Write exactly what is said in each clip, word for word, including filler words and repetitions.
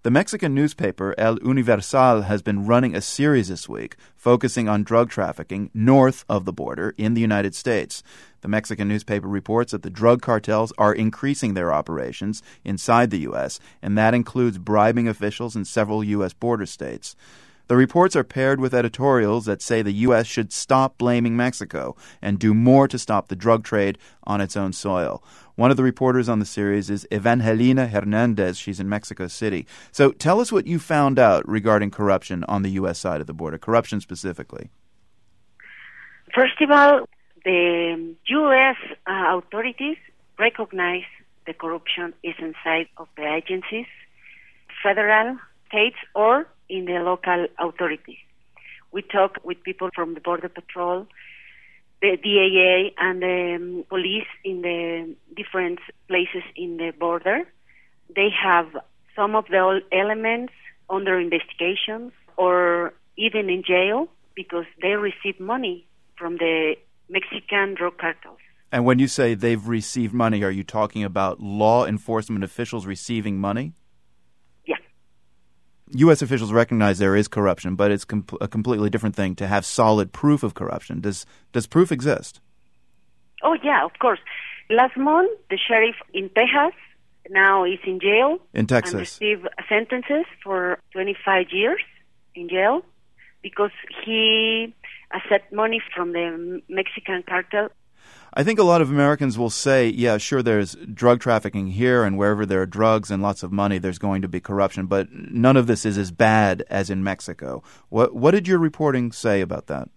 The Mexican newspaper El Universal has been running a series this week focusing on drug trafficking north of the border in the United States. The Mexican newspaper reports that the drug cartels are increasing their operations inside the U S, and that includes bribing officials in several U S border states. The reports are paired with editorials that say the U S should stop blaming Mexico and do more to stop the drug trade on its own soil. One of the reporters on the series is Evangelina Hernandez. She's in Mexico City. So tell us what you found out regarding corruption on the U S side of the border, corruption specifically. First of all, the U S uh, authorities recognize the corruption is inside of the agencies, federal, states, or in the local authorities. We talk with people from the Border Patrol, the D A A, and the um, police in the different places in the border. They have some of the elements under investigations or even in jail because they receive money from the Mexican drug cartels. And when you say they've received money, are you talking about law enforcement officials receiving money? Yeah. U S officials recognize there is corruption, but it's com- a completely different thing to have solid proof of corruption. Does does proof exist? Oh, yeah, of course. Last month, the sheriff in Texas now is in jail. In Texas. And received sentences for twenty-five years in jail because he accepted money from the Mexican cartel. I think a lot of Americans will say, yeah, sure, there's drug trafficking here, and wherever there are drugs and lots of money, there's going to be corruption, but none of this is as bad as in Mexico. What what did your reporting say about that?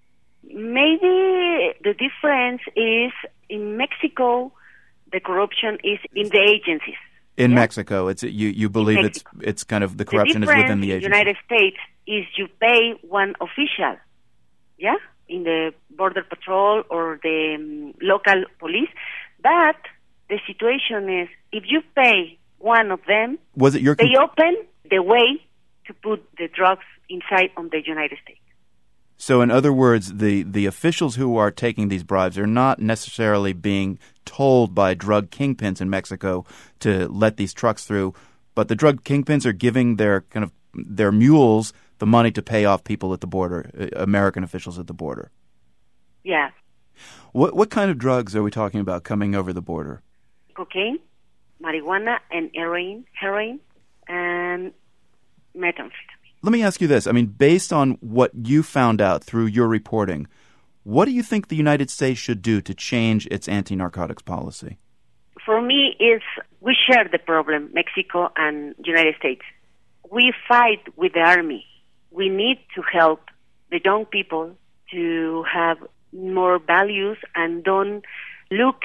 Maybe the difference is in Mexico, the corruption is in the agencies. In yeah? Mexico, it's you, you believe it's it's kind of the corruption the is within the agency. In the United States is you pay one official, yeah, in the Border Patrol or the um, local police. But the situation is, if you pay one of them, was it your they comp- open the way to put the drugs inside of the United States. So in other words, the, the officials who are taking these bribes are not necessarily being told by drug kingpins in Mexico to let these trucks through, but the drug kingpins are giving their kind of their mules the money to pay off people at the border, American officials at the border. Yeah. What what kind of drugs are we talking about coming over the border? Cocaine, marijuana, and heroin, heroin, and methamphetamine. Let me ask you this. I mean, based on what you found out through your reporting, what do you think the United States should do to change its anti-narcotics policy? For me, is we share the problem, Mexico and United States. We fight with the army. We need to help the young people to have more values and don't look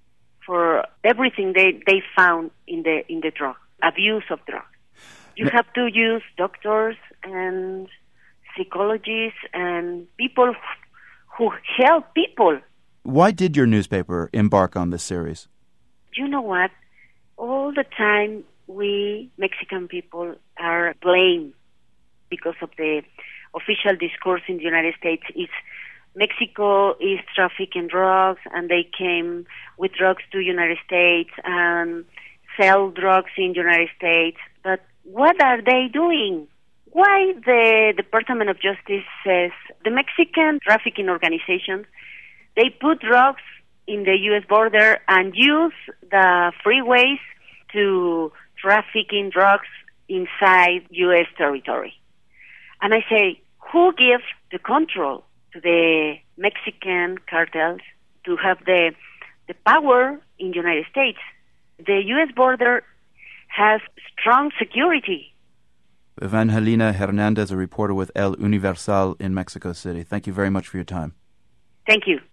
for everything they, they found in the in the drug, abuse of drugs. You have to use doctors and psychologists and people who help people. Why did your newspaper embark on this series? You know what? All the time we Mexican people are blamed because of the official discourse in the United States. It's Mexico is trafficking drugs and they came with drugs to the United States and sell drugs in the United States. But what are they doing? Why the Department of Justice says the Mexican trafficking organizations, they put drugs in the U S border and use the freeways to trafficking drugs inside U S territory. And I say, who gives the control to the Mexican cartels to have the the power in the United States? The U S border has strong security. Evangelina Hernandez, a reporter with El Universal in Mexico City. Thank you very much for your time. Thank you.